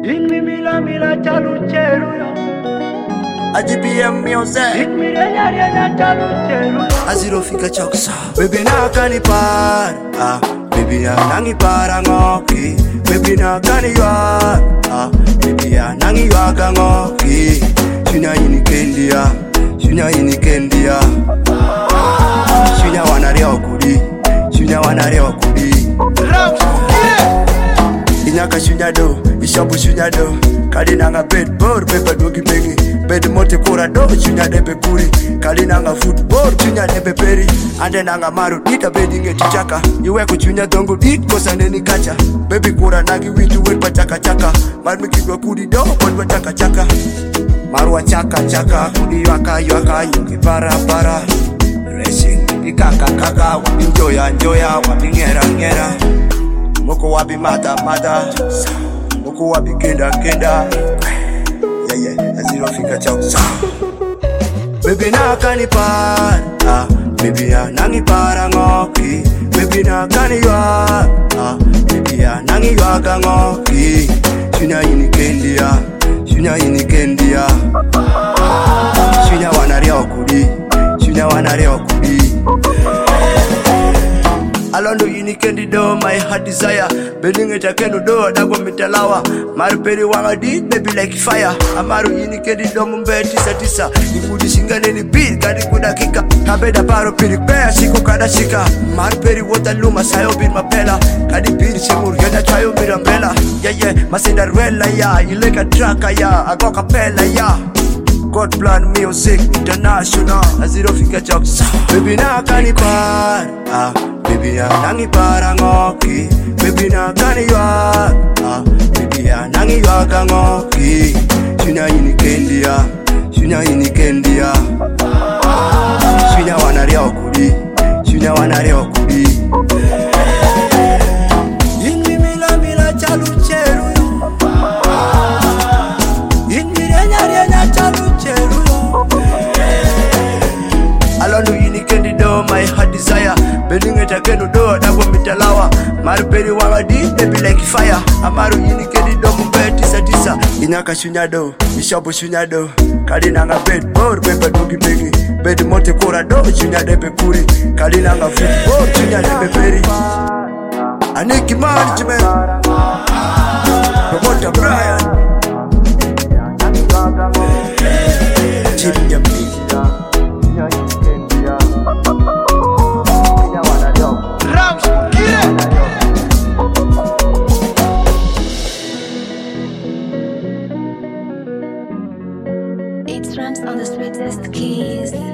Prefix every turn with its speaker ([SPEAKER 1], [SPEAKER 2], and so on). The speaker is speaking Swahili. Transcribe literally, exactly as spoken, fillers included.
[SPEAKER 1] In mi mila mila chalu cheru yo.
[SPEAKER 2] A G B M music.
[SPEAKER 1] In mi renya renya chalu cheru yo.
[SPEAKER 2] Aziro fika choksa. Baby na kani par. Ah, baby na nangi para ngoki. Baby na kani ywa. Ah, baby na nangi ywa ka ngoki. Shunya ini kendia. Shunya ini kendia. Shunya wana reo kudi. Shunya wana reo kudi. Inyaka shunya do, ishabu shunya do. Kali nanga bed board, pepa dogi bengi. Bed mote kura do, shunya debe puri. Kali nanga football, shunya debe peri. Ande nanga maru, dita bedi nge chichaka. Iwe kuchunya dongo dit, kosa neni kacha. Baby kura nangi winju wet pa chaka chaka. Marmi kidwa kudi do, kodwa chaka chaka. Marwa chaka chaka, kudi waka yaka, yuki para para. Racing, ikaka kaka, wabi njoya njoya, wabi ngera ngera. Moko wabi mata mata, moko wabi kenda kenda. Yeah yeah, aziro fika choksa. Baby na kani par, ah, baby ya nangi para ngoki. Baby na kani ywa, ah, baby ya nangi ywa ka ngoki. Shunya ini kendia, shunya ini kendia. Shunya wana reo kudi, shunya wana reo kudi. Alondo ini kendi do, my heart desire. Building it a kendo do, dago mitalawa. Maru peri wanga di, baby like fire. Amaru ini kendi do, mumbe tisa tisa. Nimudi shingane ni beat, kadi kuda kika. Kabeda paro piri pea, siku kada shika. Maru peri wota luma, sayo bin mapela. Kadi piri shimur, yenda chayo mirambela. Yeah yeah, masindarwela ya, ileka traka ya. Agoka pela ya. God plan music international. Aziro fika choksa. Baby na kani par, ah, baby ya nangi para ngoki. Baby na kani ywa, ah, baby ya nangi ywa ka ngoki. Shunya ini kendia, shunya ini kendia. Shunya wana reo kudi, shunya wana reo kudi. In mi mila mila chalu cheru yo. In mi renya renya chalu cheru yo. Alondo ini kendi do, my heart desire. Building it a kendo do, dago mitalawa. Maru peri wanga di, baby like fire. Amaru ini kendi do, mumbe tisa tisa. Inyaka shunya do, ishabu shunya do. Kali nanga bed board, pepa dogi bengi. Bed mote kura do, shunya debe puri. Kali nanga football, shunya debe peri. Aniki management, Promoter Brian, Chip Yampi.
[SPEAKER 3] It's Rams on the sweetest keys.